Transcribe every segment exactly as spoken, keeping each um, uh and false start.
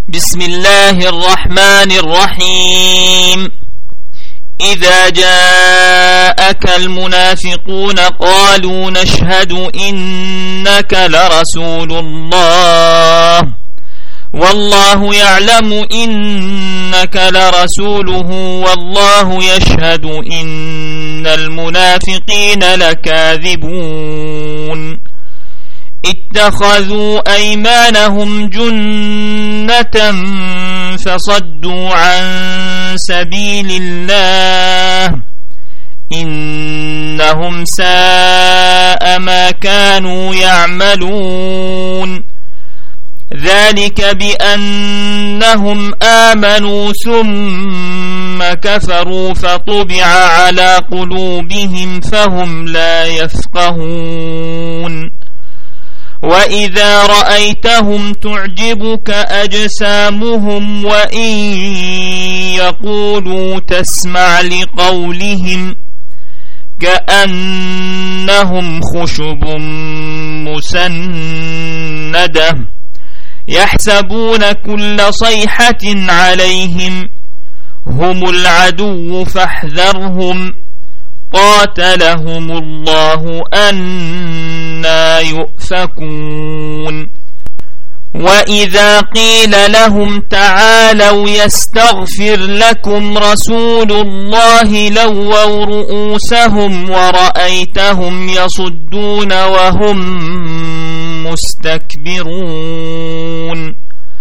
بسم الله الرحمن الرحيم إذا جاءك المنافقون قالوا نشهد إنك لرسول الله والله يعلم إنك لرسوله والله يشهد إن المنافقين لكاذبون اتخذوا أيمانهم جنة فصدوا عن سبيل الله إنهم ساء ما كانوا يعملون ذلك بأنهم آمنوا ثم كفروا فطبع على قلوبهم فهم لا يفقهون وإذا رأيتهم تعجبك أجسامهم وإن يقولوا تسمع لقولهم كأنهم خشب مسندة يحسبون كل صيحة عليهم هم العدو فاحذرهم قاتلهم الله أنى يؤفكون وإذا قيل لهم تعالوا يستغفر لكم رسول الله لووا رؤوسهم ورأيتهم يصدون وهم مستكبرون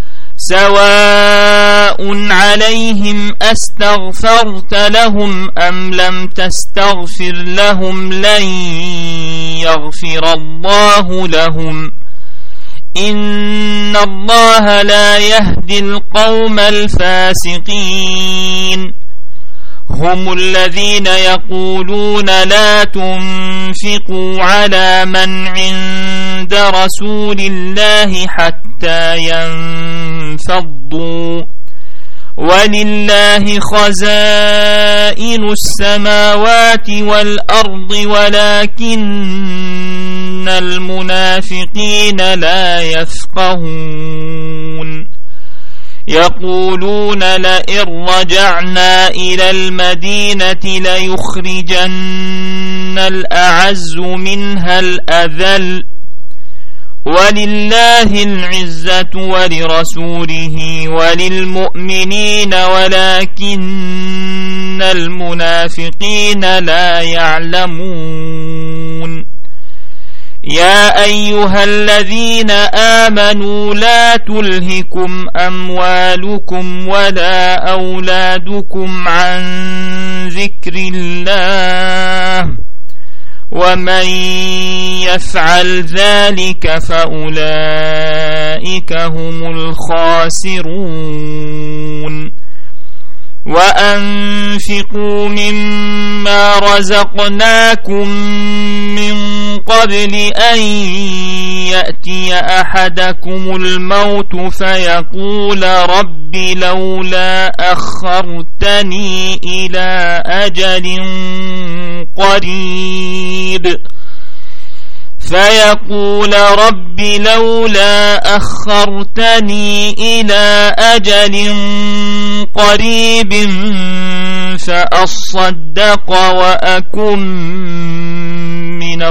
سواء عليهم أستغفرت لهم أم لم تستغفر لهم لن يغفر الله لهم إن الله لا يهدي القوم الفاسقين هم الذين يقولون لا تنفقوا على من عند رسول الله حتى ينفضوا ولله خزائن السماوات والأرض ولكن المنافقين لا يفقهون يقولون لئن رجعنا إلى المدينة ليخرجن الأعز منها الأذل ولله العزة ولرسوله وللمؤمنين ولكن المنافقين لا يعلمون يا أيها الذين آمنوا لا تلهكم أموالكم ولا أولادكم عن ذكر الله ومن يفعل ذلك فأولئك هم الخاسرون وأنفقوا مما رزقناكم من قبل أن يأتي أحدكم الموت فيقول رب لولا أخرتني إلى أجل قريب فيقول رب لولا أخرتني إلى أجل قريب فأصدق وأكن من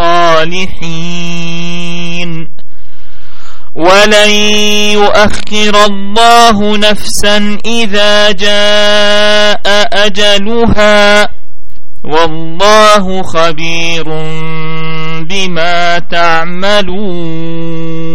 الصالحين ولن يؤخر الله نفسا إذا جاء أجلها والله خبير بما تعملون.